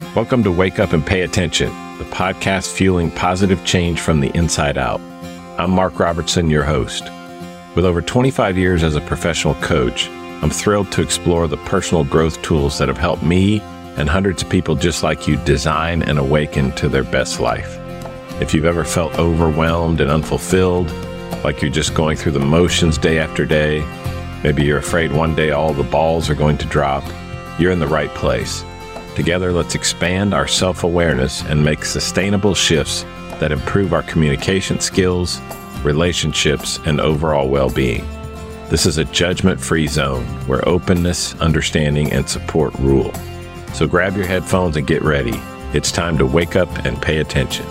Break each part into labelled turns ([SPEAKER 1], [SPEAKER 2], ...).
[SPEAKER 1] Welcome to Wake Up and Pay Attention, the podcast fueling positive change from the inside out. I'm Mark Robertson, your host. With over 25 years as a professional coach, I'm thrilled to explore the personal growth tools that have helped me and hundreds of people just like you design and awaken to their best life. If you've ever felt overwhelmed and unfulfilled, like you're just going through the motions day after day, maybe you're afraid one day all the balls are going to drop, you're in the right place. Together, let's expand our self-awareness and make sustainable shifts that improve our communication skills, relationships, and overall well-being. This is a judgment-free zone where openness, understanding, and support rule. So grab your headphones and get ready. It's time to wake up and pay attention.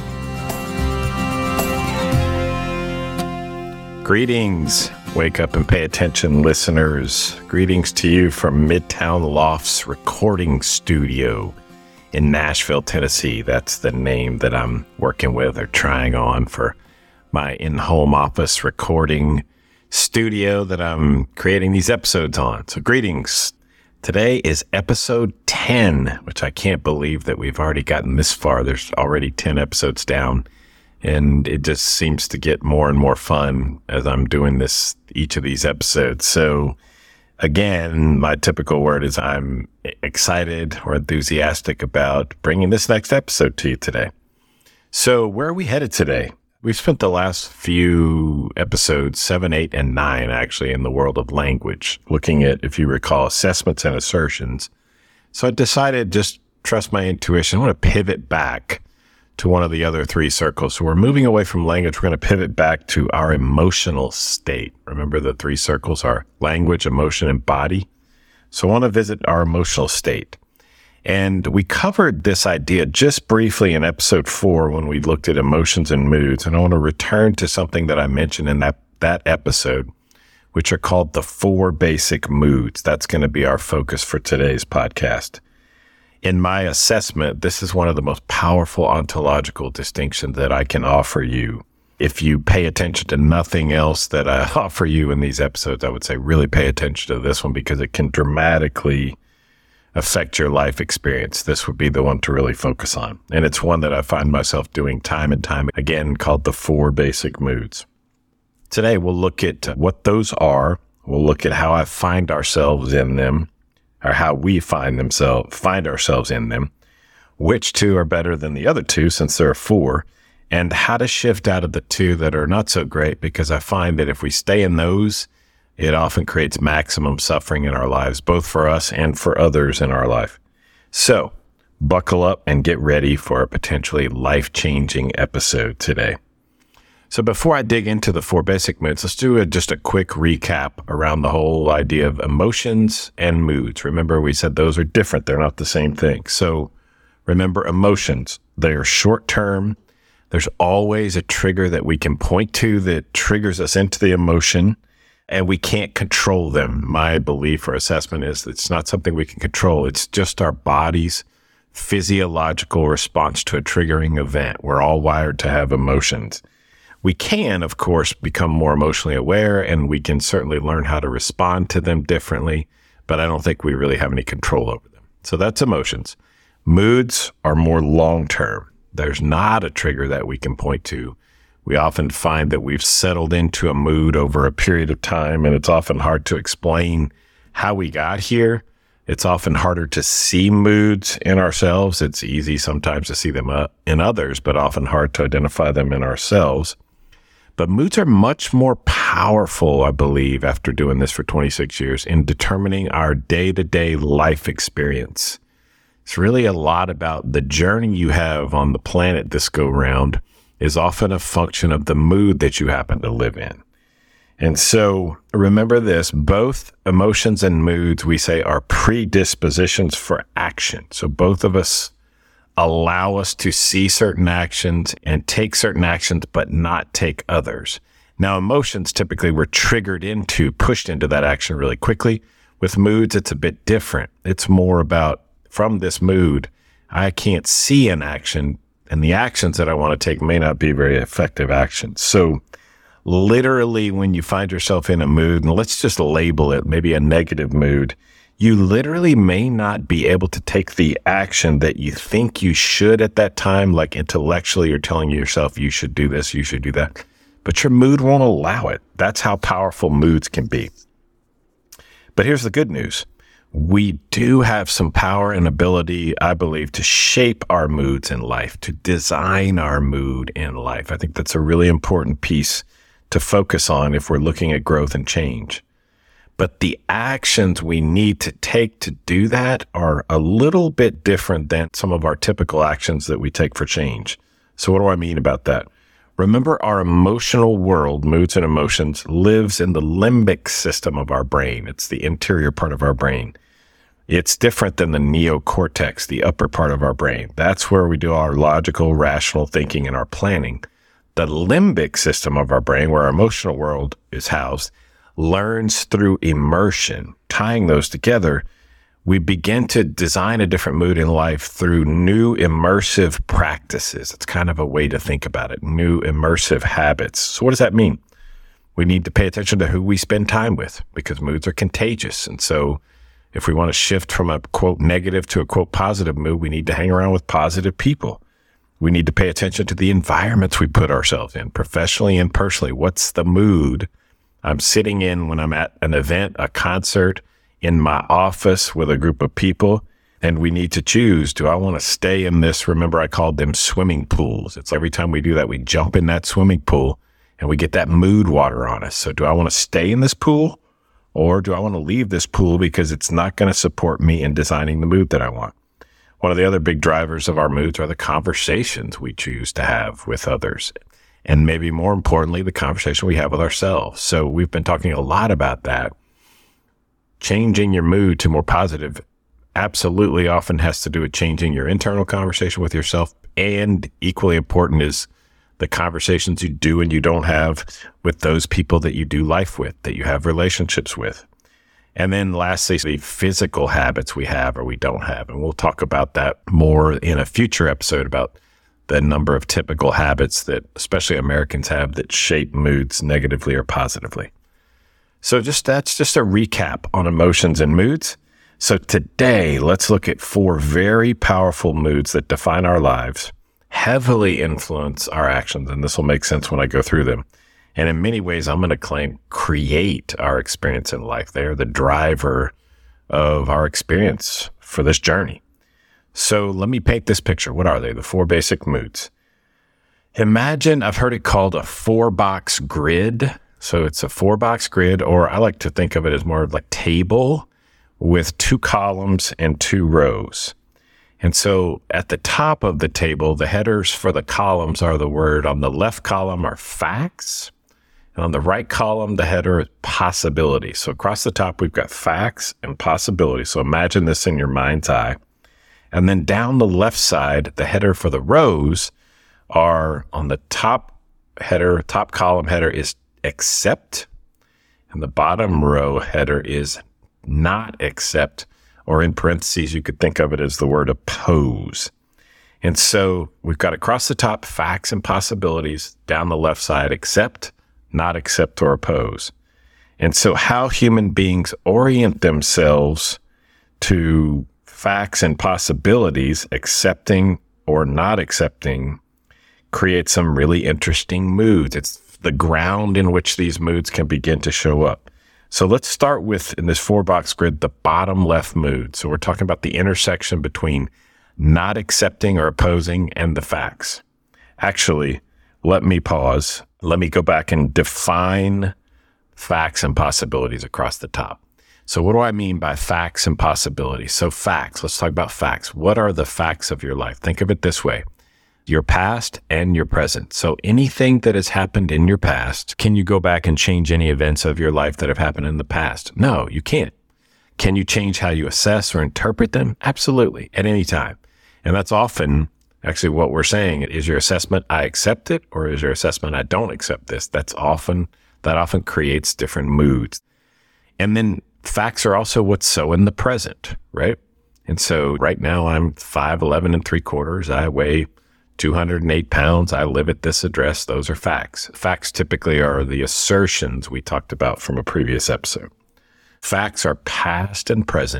[SPEAKER 1] Greetings, Wake Up and Pay Attention listeners. Greetings to you from Midtown Lofts Recording Studio in Nashville, Tennessee. That's the name that I'm working with or trying on for my in-home office recording studio that I'm creating these episodes on. So greetings. Today is episode 10, which I can't believe that we've already gotten this far. There's already 10 episodes down. And it just seems to get more and more fun as I'm doing each of these episodes. So again, my typical word is I'm excited or enthusiastic about bringing this next episode to you today. So where are we headed today? We've spent the last few episodes, 7, 8, and 9, actually, in the world of language, looking at, if you recall, assessments and assertions. So I decided, just trust my intuition, I want to pivot back to one of the other 3 circles. So we're moving away from language. We're going to pivot back to our emotional state. Remember the 3 circles are language, emotion, and body. So I want to visit our emotional state. And we covered this idea just briefly in episode 4 when we looked at emotions and moods. And I want to return to something that I mentioned in that episode, which are called the 4 basic moods. That's going to be our focus for today's podcast. In my assessment, this is one of the most powerful ontological distinctions that I can offer you. If you pay attention to nothing else that I offer you in these episodes, I would say really pay attention to this one because it can dramatically affect your life experience. This would be the one to really focus on. And it's one that I find myself doing time and time again, called the 4 basic moods. Today, we'll look at what those are. We'll look at how I find ourselves in them, or how we find ourselves in them, which 2 are better than the other 2 since there are 4, and how to shift out of the 2 that are not so great, because I find that if we stay in those, it often creates maximum suffering in our lives, both for us and for others in our life. So buckle up and get ready for a potentially life-changing episode today. So before I dig into the 4 basic moods, let's do just a quick recap around the whole idea of emotions and moods. Remember, we said those are different. They're not the same thing. So remember, emotions, they are short-term. There's always a trigger that we can point to that triggers us into the emotion, and we can't control them. My belief or assessment is that it's not something we can control. It's just our body's physiological response to a triggering event. We're all wired to have emotions. We can, of course, become more emotionally aware, and we can certainly learn how to respond to them differently, but I don't think we really have any control over them. So that's emotions. Moods are more long-term. There's not a trigger that we can point to. We often find that we've settled into a mood over a period of time, and it's often hard to explain how we got here. It's often harder to see moods in ourselves. It's easy sometimes to see them in others, but often hard to identify them in ourselves. But moods are much more powerful, I believe, after doing this for 26 years, in determining our day-to-day life experience. It's really a lot about the journey you have on the planet this go-round is often a function of the mood that you happen to live in. And so remember this, both emotions and moods, we say, are predispositions for action. So both of us allow us to see certain actions and take certain actions, but not take others. Now, emotions, typically we're pushed into that action really quickly. With moods, it's a bit different. It's more about, from this mood, I can't see an action, and the actions that I want to take may not be very effective actions. So literally, when you find yourself in a mood, and let's just label it maybe a negative mood, you literally may not be able to take the action that you think you should at that time. Like intellectually, you're telling yourself you should do this, you should do that, but your mood won't allow it. That's how powerful moods can be. But here's the good news. We do have some power and ability, I believe, to shape our moods in life, to design our mood in life. I think that's a really important piece to focus on if we're looking at growth and change. But the actions we need to take to do that are a little bit different than some of our typical actions that we take for change. So what do I mean about that? Remember, our emotional world, moods and emotions, lives in the limbic system of our brain. It's the interior part of our brain. It's different than the neocortex, the upper part of our brain. That's where we do our logical, rational thinking and our planning. The limbic system of our brain, where our emotional world is housed, learns through immersion. Tying those together, we begin to design a different mood in life through new immersive practices. It's kind of a way to think about it, new immersive habits. So what does that mean? We need to pay attention to who we spend time with because moods are contagious. And so if we want to shift from a quote negative to a quote positive mood, we need to hang around with positive people. We need to pay attention to the environments we put ourselves in, professionally and personally. What's the mood I'm sitting in when I'm at an event, a concert, in my office with a group of people? And we need to choose, do I want to stay in this? Remember, I called them swimming pools. It's every time we do that, we jump in that swimming pool and we get that mood water on us. So do I want to stay in this pool or do I want to leave this pool because it's not going to support me in designing the mood that I want? One of the other big drivers of our moods are the conversations we choose to have with others. And maybe more importantly, the conversation we have with ourselves. So we've been talking a lot about that. Changing your mood to more positive absolutely often has to do with changing your internal conversation with yourself. And equally important is the conversations you do and you don't have with those people that you do life with, that you have relationships with. And then lastly, the physical habits we have or we don't have. And we'll talk about that more in a future episode about the number of typical habits that especially Americans have that shape moods negatively or positively. So that's just a recap on emotions and moods. So today, let's look at 4 very powerful moods that define our lives, heavily influence our actions, and this will make sense when I go through them. And in many ways, I'm going to claim create our experience in life. They're the driver of our experience for this journey. So let me paint this picture. What are they? The 4 basic moods. Imagine, I've heard it called a 4-box grid. So it's a 4-box grid, or I like to think of it as more like table with 2 columns and 2 rows. And so at the top of the table, the headers for the columns are the word. On the left column are facts. And on the right column, the header is possibility. So across the top, we've got facts and possibility. So imagine this in your mind's eye. And then down the left side, the header for the rows are on the top column header is accept. And the bottom row header is not accept, or in parentheses, you could think of it as the word oppose. And so we've got across the top facts and possibilities, down the left side, accept, not accept, or oppose. And so how human beings orient themselves to facts and possibilities, accepting or not accepting, creates some really interesting moods. It's the ground in which these moods can begin to show up. So let's start with, in this 4-box grid, the bottom left mood. So we're talking about the intersection between not accepting or opposing and the facts. Actually, let me pause. Let me go back and define facts and possibilities across the top. So what do I mean by facts and possibilities? So facts, let's talk about facts. What are the facts of your life? Think of it this way. Your past and your present. So anything that has happened in your past, can you go back and change any events of your life that have happened in the past? No, you can't. Can you change how you assess or interpret them? Absolutely, at any time. And that's often actually what we're saying. Is your assessment, I accept it, or is your assessment, I don't accept this? That often creates different moods. And then facts are also what's so in the present, right? And so right now I'm 5'11 3/4. I weigh 208 pounds. I live at this address. Those are facts. Facts typically are the assertions we talked about from a previous episode. Facts are past and present,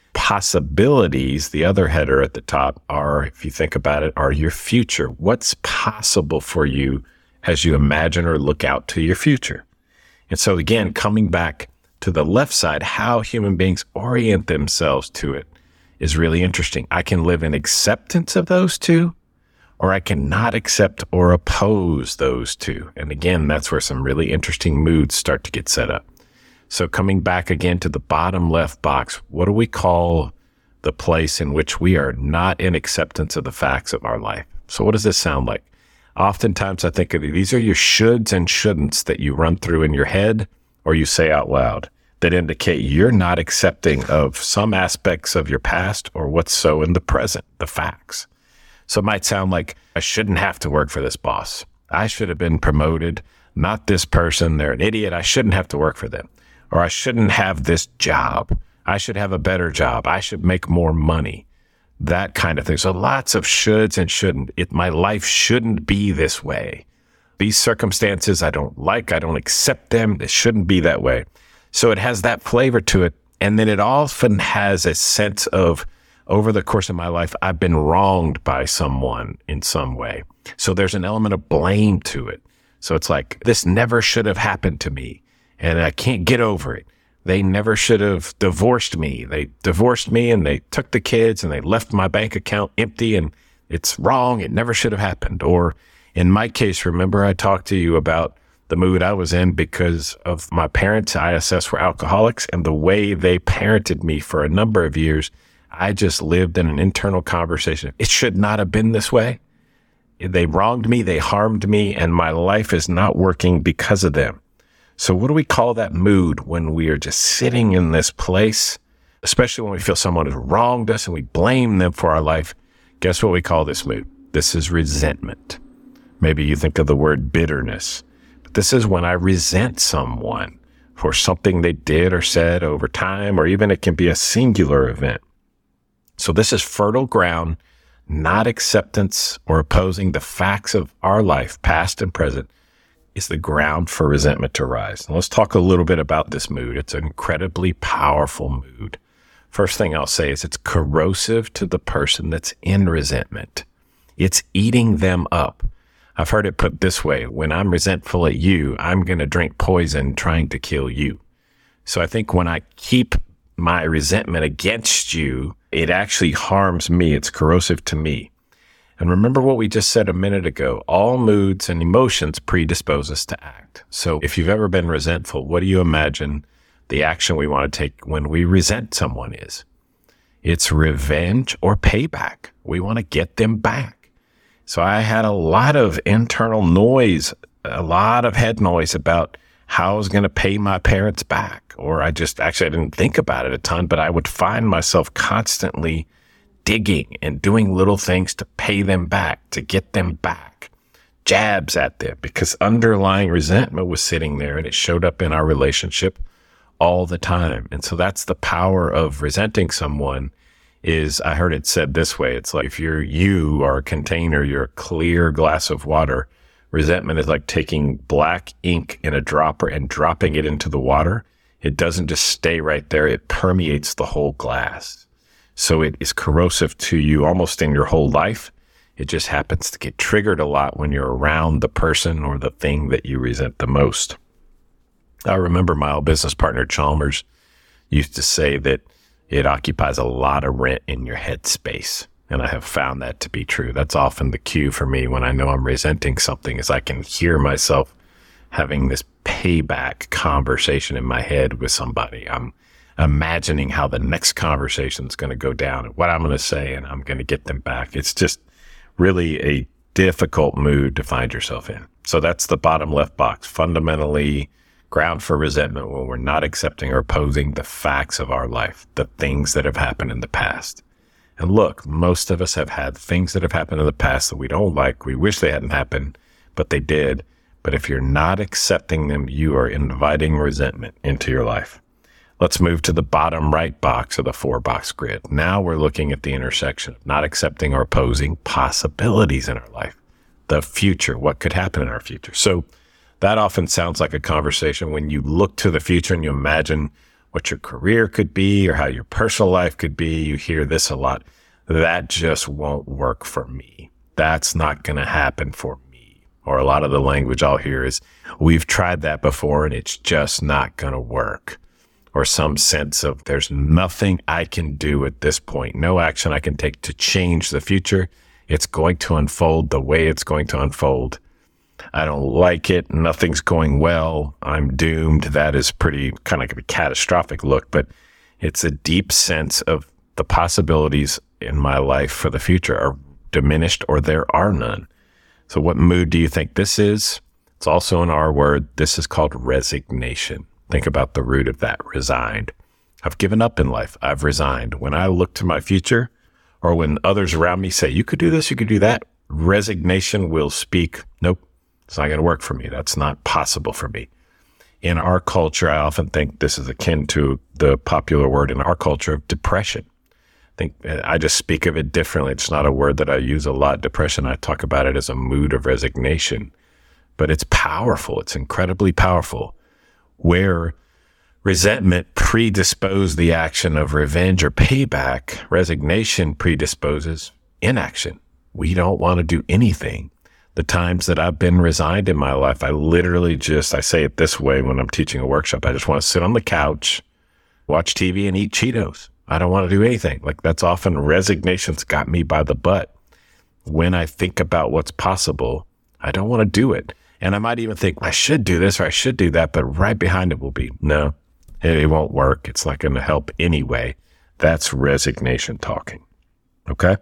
[SPEAKER 1] Possibilities, the other header at the top, are, if you think about it, are your future. What's possible for you as you imagine or look out to your future? And so again, coming back to the left side, how human beings orient themselves to it is really interesting. I can live in acceptance of those two, or I can not accept or oppose those two. And again, that's where some really interesting moods start to get set up. So coming back again to the bottom left box, what do we call the place in which we are not in acceptance of the facts of our life? So what does this sound like? Oftentimes I think of these are your shoulds and shouldn'ts that you run through in your head or you say out loud that indicate you're not accepting of some aspects of your past or what's so in the present, the facts. So it might sound like, I shouldn't have to work for this boss. I should have been promoted, not this person. They're an idiot. I shouldn't have to work for them. Or I shouldn't have this job. I should have a better job. I should make more money. That kind of thing. So lots of shoulds and shouldn't. My life shouldn't be this way. These circumstances I don't like. I don't accept them. It shouldn't be that way. So it has that flavor to it. And then it often has a sense of, over the course of my life, I've been wronged by someone in some way. So there's an element of blame to it. So it's like, this never should have happened to me. And I can't get over it. They never should have divorced me. They divorced me and they took the kids and they left my bank account empty and it's wrong. It never should have happened. Or in my case, remember I talked to you about the mood I was in because of my parents. I assessed were alcoholics, and the way they parented me for a number of years, I just lived in an internal conversation. It should not have been this way. They wronged me. They harmed me, and my life is not working because of them. So what do we call that mood when we are just sitting in this place, especially when we feel someone has wronged us and we blame them for our life? Guess what we call this mood? This is resentment. Maybe you think of the word bitterness, but this is when I resent someone for something they did or said over time, or even it can be a singular event. So this is fertile ground, not acceptance or opposing the facts of our life, past and present, is the ground for resentment to rise. Now, let's talk a little bit about this mood. It's an incredibly powerful mood. First thing I'll say is it's corrosive to the person that's in resentment. It's eating them up. I've heard it put this way: when I'm resentful at you, I'm going to drink poison trying to kill you. So I think when I keep my resentment against you, it actually harms me. It's corrosive to me. And remember what we just said a minute ago, all moods and emotions predispose us to act. So if you've ever been resentful, what do you imagine the action we want to take when we resent someone is? It's revenge or payback. We want to get them back. So I had a lot of internal noise, a lot of head noise about how I was going to pay my parents back. Or I didn't think about it a ton, but I would find myself constantly digging and doing little things to pay them back, to get them back, jabs at them, because underlying resentment was sitting there and it showed up in our relationship all the time. And so that's the power of resenting someone. Is I heard it said this way: it's like if you are a container, you're a clear glass of water. Resentment is like taking black ink in a dropper and dropping it into the water. It doesn't just stay right there. It permeates the whole glass. So it is corrosive to you almost in your whole life. It just happens to get triggered a lot when you're around the person or the thing that you resent the most. I remember my old business partner, Chalmers, used to say that it occupies a lot of rent in your head space. And I have found that to be true. That's often the cue for me when I know I'm resenting something, is I can hear myself having this payback conversation in my head with somebody. I'm imagining how the next conversation is going to go down and what I'm going to say, and I'm going to get them back. It's just really a difficult mood to find yourself in. So that's the bottom left box. Fundamentally, ground for resentment when we're not accepting or opposing the facts of our life, the things that have happened in the past. And look, most of us have had things that have happened in the past that we don't like. We wish they hadn't happened, but they did. But if you're not accepting them, you are inviting resentment into your life. Let's move to the bottom right box of the 4-box grid. Now we're looking at the intersection of not accepting or opposing possibilities in our life, the future, what could happen in our future. So that often sounds like a conversation when you look to the future and you imagine what your career could be or how your personal life could be. You hear this a lot. That just won't work for me. That's not going to happen for me. Or a lot of the language I'll hear is, we've tried that before and it's just not going to work. Or some sense of there's nothing I can do at this point, no action I can take to change the future. It's going to unfold the way it's going to unfold. I don't like it. Nothing's going well. I'm doomed. That is pretty kind of a catastrophic look, but it's a deep sense of the possibilities in my life for the future are diminished or there are none. So what mood do you think this is? It's also an R word. This is called resignation. Think about the root of that, resigned. I've given up in life. I've resigned. When I look to my future, or when others around me say, you could do this, you could do that, resignation will speak, nope, it's not going to work for me. That's not possible for me. In our culture, I often think this is akin to the popular word in our culture of depression. I just speak of it differently. It's not a word that I use a lot, depression. I talk about it as a mood of resignation. But it's powerful. It's incredibly powerful. Where resentment predisposes the action of revenge or payback, resignation predisposes inaction. We don't want to do anything. The times that I've been resigned in my life, I say it this way when I'm teaching a workshop. I just want to sit on the couch, watch TV, and eat Cheetos. I don't want to do anything. Like, that's often resignation's got me by the butt. When I think about what's possible, I don't want to do it. And I might even think, I should do this or I should do that, but right behind it will be, no, it won't work. It's not going to help anyway. That's resignation talking. Okay?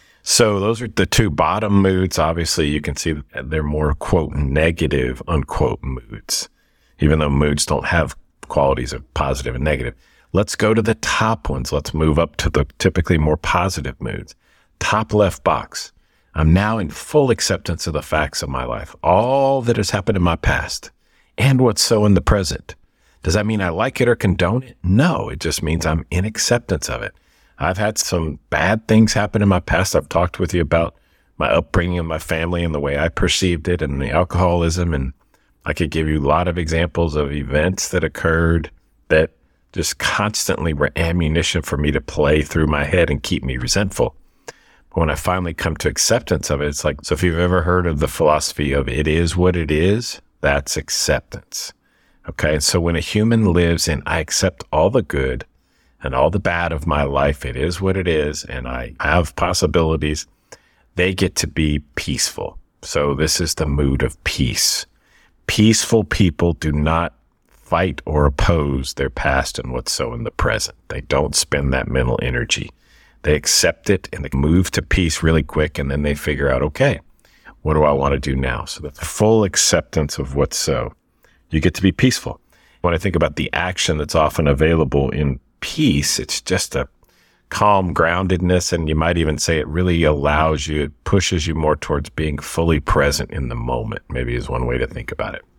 [SPEAKER 1] So those are the two bottom moods. Obviously, you can see they're more, quote, negative, unquote, moods, even though moods don't have qualities of positive and negative. Let's go to the top ones. Let's move up to the typically more positive moods. Top left box. I'm now in full acceptance of the facts of my life, all that has happened in my past and what's so in the present. Does that mean I like it or condone it? No, it just means I'm in acceptance of it. I've had some bad things happen in my past. I've talked with you about my upbringing and my family and the way I perceived it and the alcoholism. And I could give you a lot of examples of events that occurred that just constantly were ammunition for me to play through my head and keep me resentful. When I finally come to acceptance of it, it's like, so if you've ever heard of the philosophy of it is what it is, that's acceptance. Okay. So when a human lives in, I accept all the good and all the bad of my life, it is what it is, and I have possibilities, they get to be peaceful. So this is the mood of peace. Peaceful people do not fight or oppose their past and what's so in the present. They don't spend that mental energy. They accept it and they move to peace really quick, and then they figure out, okay, what do I want to do now? So that's full acceptance of what's so. You get to be peaceful. When I think about the action that's often available in peace, it's just a calm groundedness, and you might even say it really allows you, it pushes you more towards being fully present in the moment, maybe is one way to think about it.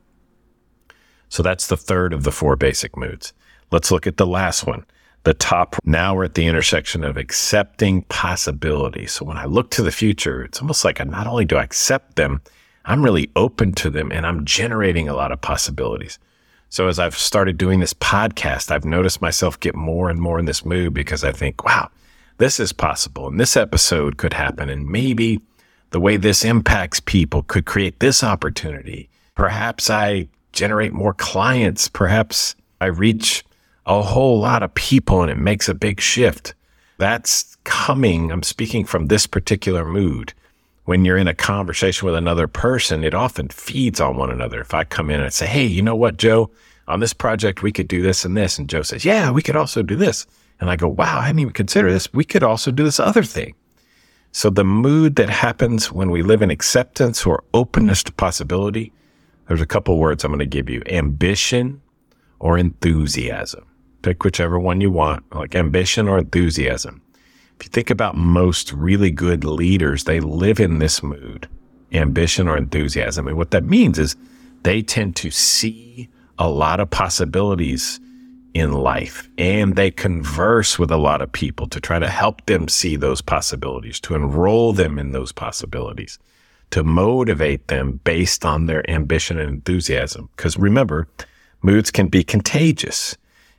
[SPEAKER 1] So that's the third of the four basic moods. Let's look at the last one. The top, now we're at the intersection of accepting possibility. So when I look to the future, it's almost like not only do I accept them, I'm really open to them and I'm generating a lot of possibilities. So as I've started doing this podcast, I've noticed myself get more and more in this mood because I think, wow, this is possible and this episode could happen. And maybe the way this impacts people could create this opportunity. Perhaps I generate more clients. Perhaps I reach a whole lot of people and it makes a big shift. That's coming. I'm speaking from this particular mood. When you're in a conversation with another person, it often feeds on one another. If I come in and say, hey, you know what, Joe, on this project, we could do this and this. And Joe says, yeah, we could also do this. And I go, wow, I hadn't even considered this. We could also do this other thing. So the mood that happens when we live in acceptance or openness to possibility, there's a couple words I'm going to give you: ambition or enthusiasm. Pick whichever one you want, like ambition or enthusiasm. If you think about most really good leaders, they live in this mood, ambition or enthusiasm. And what that means is they tend to see a lot of possibilities in life, and they converse with a lot of people to try to help them see those possibilities, to enroll them in those possibilities, to motivate them based on their ambition and enthusiasm. Because remember, moods can be contagious.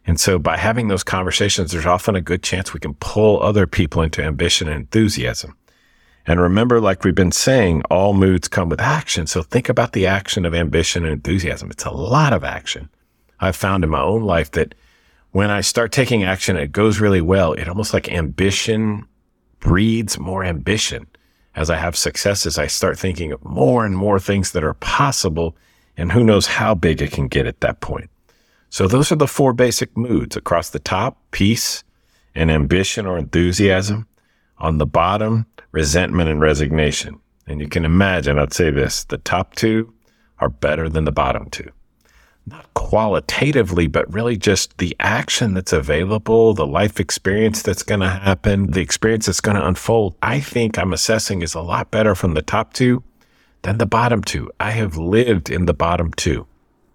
[SPEAKER 1] And so by having those conversations, there's often a good chance we can pull other people into ambition and enthusiasm. And remember, like we've been saying, all moods come with action. So think about the action of ambition and enthusiasm. It's a lot of action. I've found in my own life that when I start taking action, it goes really well. It almost like ambition breeds more ambition. As I have successes, I start thinking of more and more things that are possible, and who knows how big it can get at that point. So those are the 4 basic moods. Across the top, peace and ambition or enthusiasm. On the bottom, resentment and resignation. And you can imagine, I'd say this, the top 2 are better than the bottom 2. Not qualitatively, but really just the action that's available, the life experience that's going to happen, the experience that's going to unfold. I think I'm assessing is a lot better from the top 2 than the bottom 2. I have lived in the bottom 2.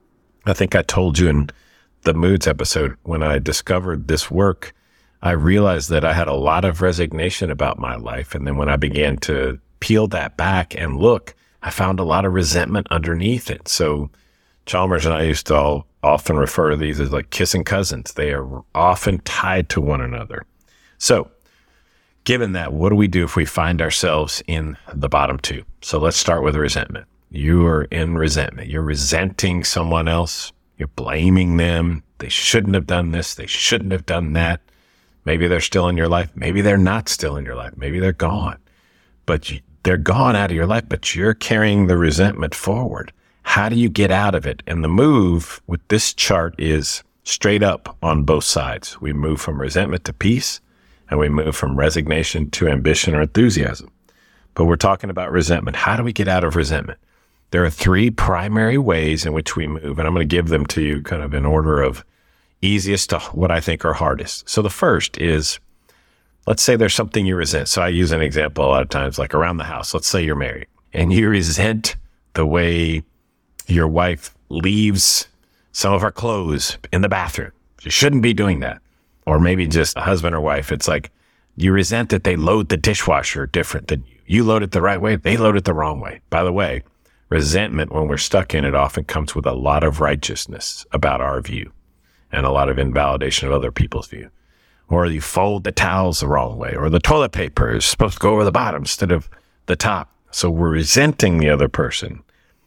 [SPEAKER 1] I think I told you in the moods episode, when I discovered this work, I realized that I had a lot of resignation about my life. And then when I began to peel that back and look, I found a lot of resentment underneath it. So Chalmers and I used to often refer to these as like kissing cousins. They are often tied to one another. So given that, what do we do if we find ourselves in the bottom 2? So let's start with resentment. You are in resentment. You're resenting someone else. You're blaming them. They shouldn't have done this. They shouldn't have done that. Maybe they're still in your life. Maybe they're not still in your life. Maybe they're gone. But they're gone out of your life, but you're carrying the resentment forward. How do you get out of it? And the move with this chart is straight up on both sides. We move from resentment to peace, and we move from resignation to ambition or enthusiasm. But we're talking about resentment. How do we get out of resentment? There are 3 primary ways in which we move, and I'm going to give them to you kind of in order of easiest to what I think are hardest. So the first is, let's say there's something you resent. So I use an example a lot of times, like around the house. Let's say you're married and you resent the way your wife leaves some of her clothes in the bathroom. She shouldn't be doing that. Or maybe just a husband or wife. It's like you resent that they load the dishwasher different than you. You load it the right way. They load it the wrong way. By the way, resentment, when we're stuck in it, often comes with a lot of righteousness about our view and a lot of invalidation of other people's view. Or you fold the towels the wrong way, or the toilet paper is supposed to go over the bottom instead of the top. So we're resenting the other person.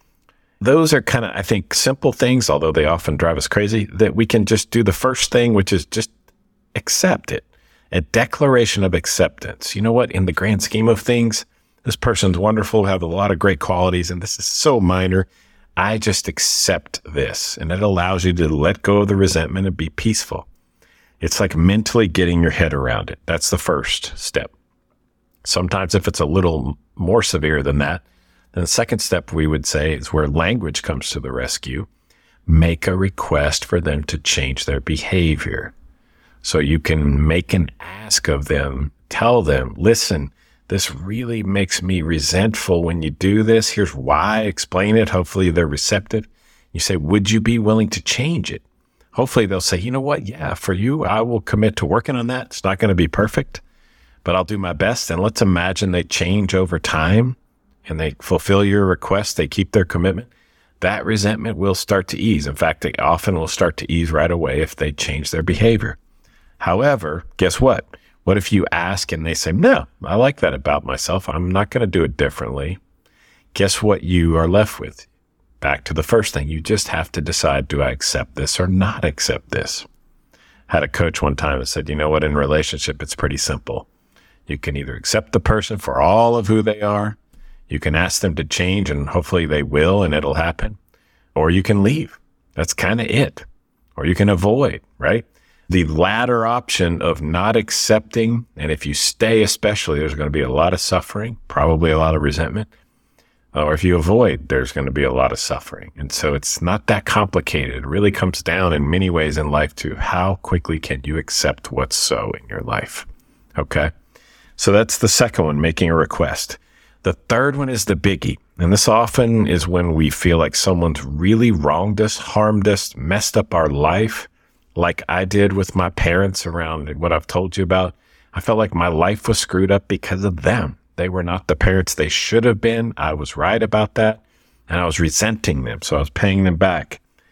[SPEAKER 1] Those are kind of, I think, simple things, although they often drive us crazy, that we can just do the first thing, which is just accept it. A declaration of acceptance. You know what? In the grand scheme of things, this person's wonderful, have a lot of great qualities, and this is so minor. I just accept this. And it allows you to let go of the resentment and be peaceful. It's like mentally getting your head around it. That's the first step. Sometimes if it's a little more severe than that, then the second step we would say is where language comes to the rescue. Make a request for them to change their behavior. So you can make an ask of them, tell them, listen, this really makes me resentful when you do this. Here's why. Explain it. Hopefully they're receptive. You say, would you be willing to change it? Hopefully they'll say, you know what? Yeah, for you, I will commit to working on that. It's not going to be perfect, but I'll do my best. And let's imagine they change over time and they fulfill your request. They keep their commitment. That resentment will start to ease. In fact, they often will start to ease right away if they change their behavior. However, guess what? What if you ask and they say, no, I like that about myself. I'm not going to do it differently. Guess what you are left with? Back to the first thing. You just have to decide, do I accept this or not accept this? I had a coach one time that said, you know what, in relationship, it's pretty simple. You can either accept the person for all of who they are. You can ask them to change and hopefully they will and it'll happen. Or you can leave. That's kind of it. Or you can avoid, right? The latter option of not accepting, and if you stay especially, there's going to be a lot of suffering, probably a lot of resentment. Or if you avoid, there's going to be a lot of suffering. And so it's not that complicated. It really comes down in many ways in life to how quickly can you accept what's so in your life. Okay? So that's the second one, making a request. The third one is the biggie. And this often is when we feel like someone's really wronged us, harmed us, messed up our life, like I did with my parents around what I've told you about. I felt like my life was screwed up because of them. They were not the parents they should have been. I was right about that. And I was resenting them. So I was paying them back.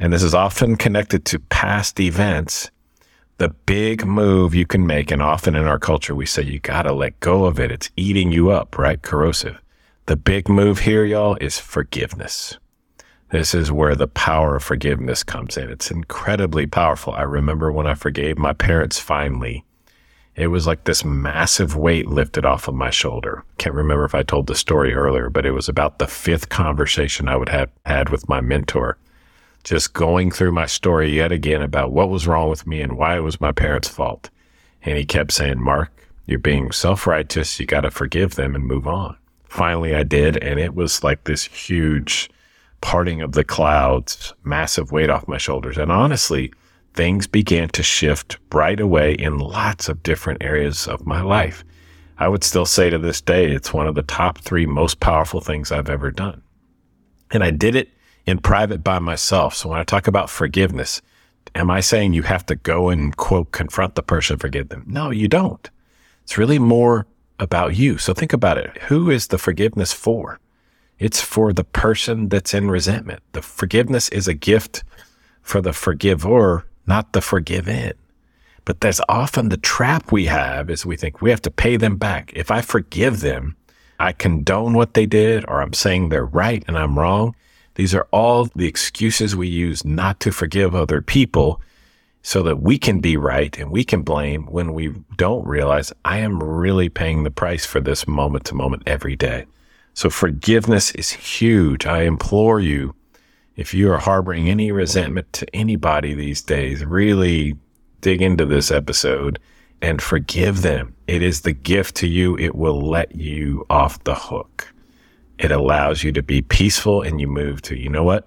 [SPEAKER 1] and this is often connected to past events, the big move you can make, and often in our culture, we say you got to let go of it. It's eating you up, right? Corrosive. The big move here, y'all, is forgiveness. This is where the power of forgiveness comes in. It's incredibly powerful. I remember when I forgave my parents finally, it was like this massive weight lifted off of my shoulder. Can't remember if I told the story earlier, but it was about the 5th conversation I would have had with my mentor. Just going through my story yet again about what was wrong with me and why it was my parents' fault. And he kept saying, Mark, you're being self-righteous. You got to forgive them and move on. Finally, I did. And it was like this huge parting of the clouds, massive weight off my shoulders. And honestly, things began to shift right away in lots of different areas of my life. I would still say to this day, it's one of the top 3 most powerful things I've ever done. And I did it in private by myself. So when I talk about forgiveness, am I saying you have to go and, quote, confront the person, forgive them? No, you don't. It's really more about you. So think about it. Who is the forgiveness for? It's for the person that's in resentment. The forgiveness is a gift for the forgiver, not the forgiven. But that's often the trap we have, is we think we have to pay them back. If I forgive them, I condone what they did, or I'm saying they're right and I'm wrong. These are all the excuses we use not to forgive other people so that we can be right and we can blame, when we don't realize I am really paying the price for this moment to moment every day. So forgiveness is huge. I implore you, if you are harboring any resentment to anybody these days, really dig into this episode and forgive them. It is the gift to you. It will let you off the hook. It allows you to be peaceful, and you move to, you know what?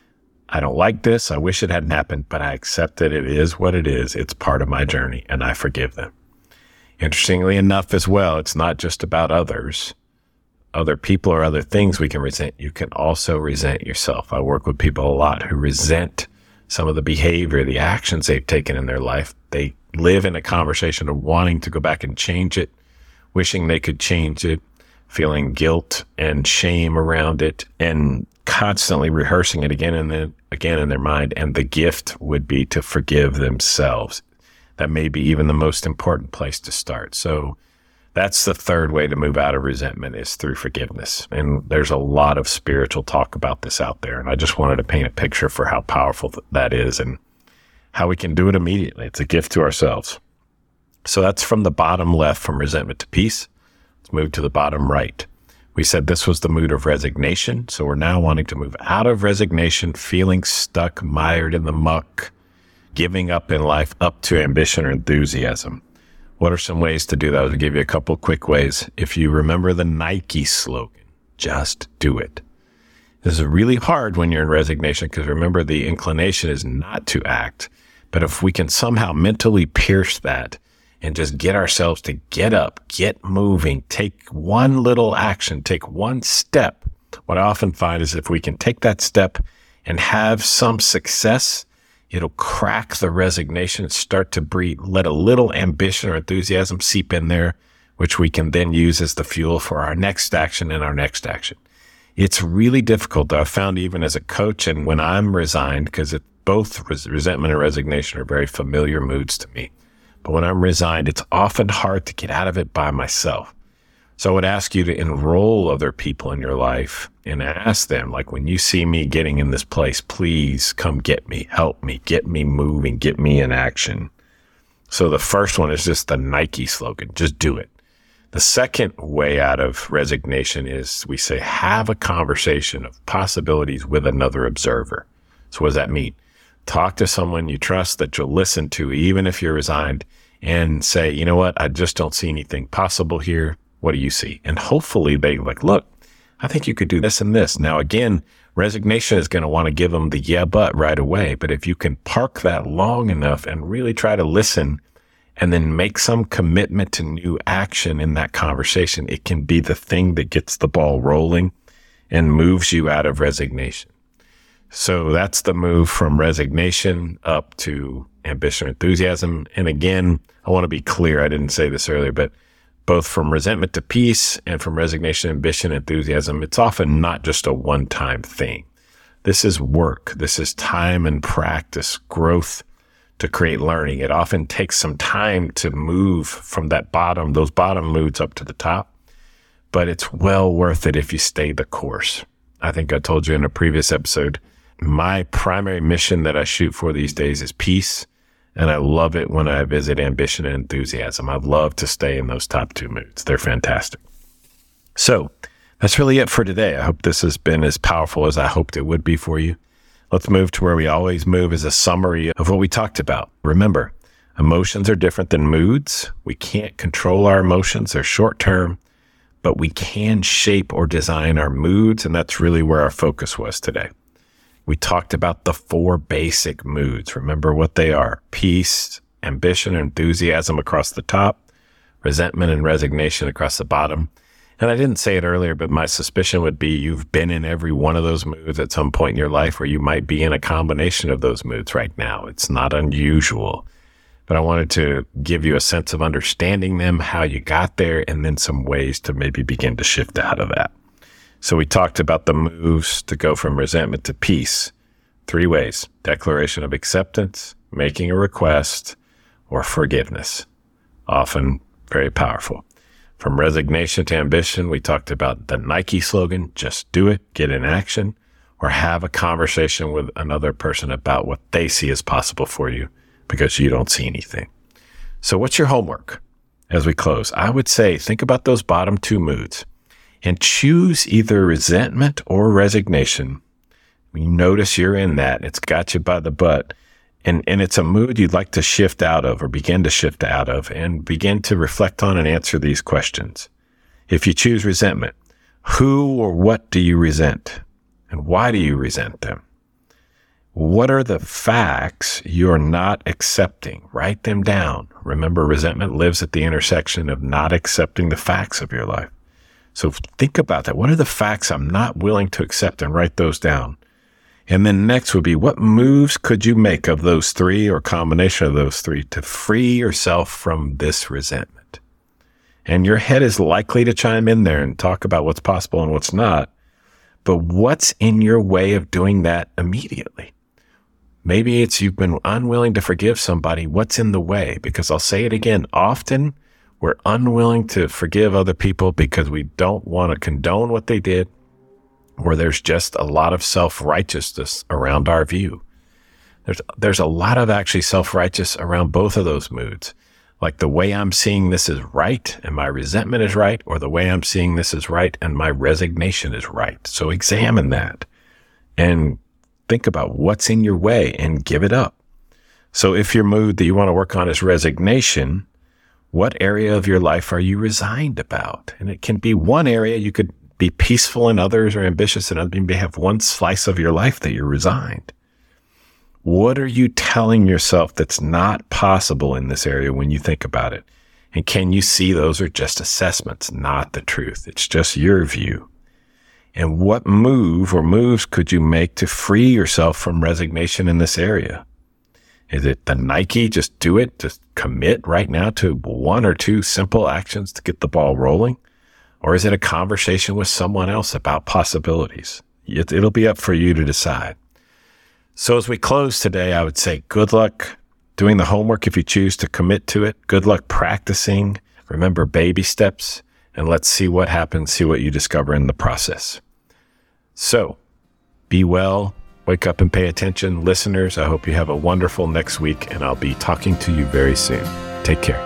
[SPEAKER 1] I don't like this. I wish it hadn't happened, but I accept that it is what it is. It's part of my journey, and I forgive them. Interestingly enough as well, it's not just about others, other people or other things we can resent. You can also resent yourself. I work with people a lot who resent some of the behavior, the actions they've taken in their life. They live in a conversation of wanting to go back and change it, wishing they could change it, feeling guilt and shame around it, and constantly rehearsing it again and again in their mind. And the gift would be to forgive themselves. That may be even the most important place to start. So that's the third way to move out of resentment, is through forgiveness. And there's a lot of spiritual talk about this out there. And I just wanted to paint a picture for how powerful that is and how we can do it immediately. It's a gift to ourselves. So that's from the bottom left, from resentment to peace. Let's move to the bottom right. We said this was the mood of resignation. So we're now wanting to move out of resignation, feeling stuck, mired in the muck, giving up in life, up to ambition or enthusiasm. What are some ways to do that? I'll give you a couple quick ways. If you remember the Nike slogan, just do it. This is really hard when you're in resignation, because remember, the inclination is not to act. But if we can somehow mentally pierce that and just get ourselves to get up, get moving, take one little action, take one step. What I often find is if we can take that step and have some success, it'll crack the resignation, start to breathe, let a little ambition or enthusiasm seep in there, which we can then use as the fuel for our next action and our next action. It's really difficult, though. I've found even as a coach, and when I'm resigned, because both resentment and resignation are very familiar moods to me. But when I'm resigned, it's often hard to get out of it by myself. So I would ask you to enroll other people in your life and ask them, like, when you see me getting in this place, please come get me, help me, get me moving, get me in action. So the first one is just the Nike slogan, just do it. The second way out of resignation is we say, have a conversation of possibilities with another observer. So what does that mean? Talk to someone you trust that you'll listen to, even if you're resigned, and say, you know what, I just don't see anything possible here. What do you see? And hopefully they like, look, I think you could do this and this. Now, again, resignation is going to want to give them the yeah, but right away. But if you can park that long enough and really try to listen and then make some commitment to new action in that conversation, it can be the thing that gets the ball rolling and moves you out of resignation. So that's the move from resignation up to ambition, enthusiasm. And again, I want to be clear. I didn't say this earlier, but both from resentment to peace and from resignation, ambition, enthusiasm, it's often not just a one-time thing. This is work. This is time and practice, growth to create learning. It often takes some time to move from those bottom moods up to the top, but it's well worth it if you stay the course. I think I told you in a previous episode, my primary mission that I shoot for these days is peace, and I love it when I visit ambition and enthusiasm. I love to stay in those top two moods. They're fantastic. So that's really it for today. I hope this has been as powerful as I hoped it would be for you. Let's move to where we always move, as a summary of what we talked about. Remember, emotions are different than moods. We can't control our emotions. They're short-term, but we can shape or design our moods, and that's really where our focus was today. We talked about the 4 basic moods. Remember what they are: peace, ambition, enthusiasm across the top, resentment and resignation across the bottom. And I didn't say it earlier, but my suspicion would be you've been in every one of those moods at some point in your life, or you might be in a combination of those moods right now. It's not unusual, but I wanted to give you a sense of understanding them, how you got there, and then some ways to maybe begin to shift out of that. So we talked about the moves to go from resentment to peace. 3 ways: declaration of acceptance, making a request, or forgiveness. Often very powerful. From resignation to ambition, we talked about the Nike slogan, just do it, get in action, or have a conversation with another person about what they see as possible for you because you don't see anything. So what's your homework as we close? I would say think about those bottom 2 moods and choose either resentment or resignation. You notice you're in that. It's got you by the butt. And it's a mood you'd like to shift out of, or begin to shift out of, and begin to reflect on and answer these questions. If you choose resentment, who or what do you resent? And why do you resent them? What are the facts you're not accepting? Write them down. Remember, resentment lives at the intersection of not accepting the facts of your life. So think about that. What are the facts I'm not willing to accept, and write those down. And then next would be, what moves could you make of those 3 or combination of those 3 to free yourself from this resentment? And your head is likely to chime in there and talk about what's possible and what's not. But what's in your way of doing that immediately? Maybe it's you've been unwilling to forgive somebody. What's in the way? Because I'll say it again, often we're unwilling to forgive other people because we don't want to condone what they did, or there's just a lot of self-righteousness around our view. There's a lot of actually self-righteous around both of those moods. Like the way I'm seeing this is right and my resentment is right, or the way I'm seeing this is right and my resignation is right. So examine that and think about what's in your way and give it up. So if your mood that you want to work on is resignation, what area of your life are you resigned about? And it can be one area. You could be peaceful in others or ambitious in others. You may have one slice of your life that you're resigned. What are you telling yourself that's not possible in this area when you think about it? And can you see those are just assessments, not the truth? It's just your view. And what move or moves could you make to free yourself from resignation in this area? Is it the Nike, just do it, just commit right now to 1 or 2 simple actions to get the ball rolling? Or is it a conversation with someone else about possibilities? It'll be up for you to decide. So as we close today, I would say good luck doing the homework if you choose to commit to it. Good luck practicing. Remember, baby steps, and let's see what happens, see what you discover in the process. So be well, wake up and pay attention. Listeners, I hope you have a wonderful next week, and I'll be talking to you very soon. Take care.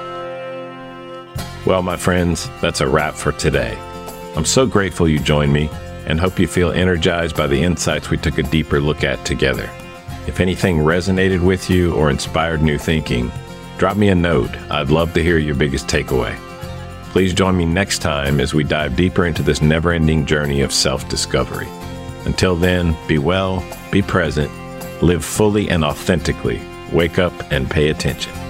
[SPEAKER 1] Well, my friends, that's a wrap for today. I'm so grateful you joined me and hope you feel energized by the insights we took a deeper look at together. If anything resonated with you or inspired new thinking, drop me a note. I'd love to hear your biggest takeaway. Please join me next time as we dive deeper into this never-ending journey of self-discovery. Until then, be well, be present, live fully and authentically. Wake up and pay attention.